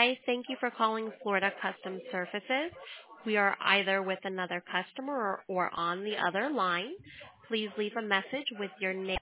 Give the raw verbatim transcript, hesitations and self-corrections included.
Hi. Thank you for calling Florida Custom Surfaces. We are either with another customer or, or on the other line. Please leave a message with your name